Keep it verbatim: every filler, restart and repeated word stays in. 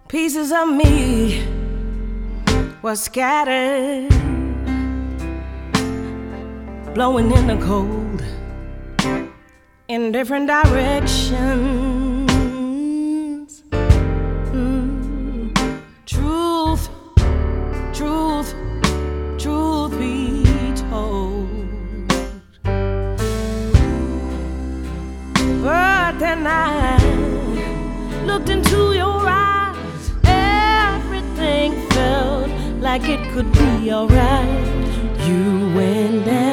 Pieces of me were scattered, blowing in the cold in different directions. Mm. Truth, truth, truth be told. But then I looked into your eyes, everything felt like it could be alright. You went down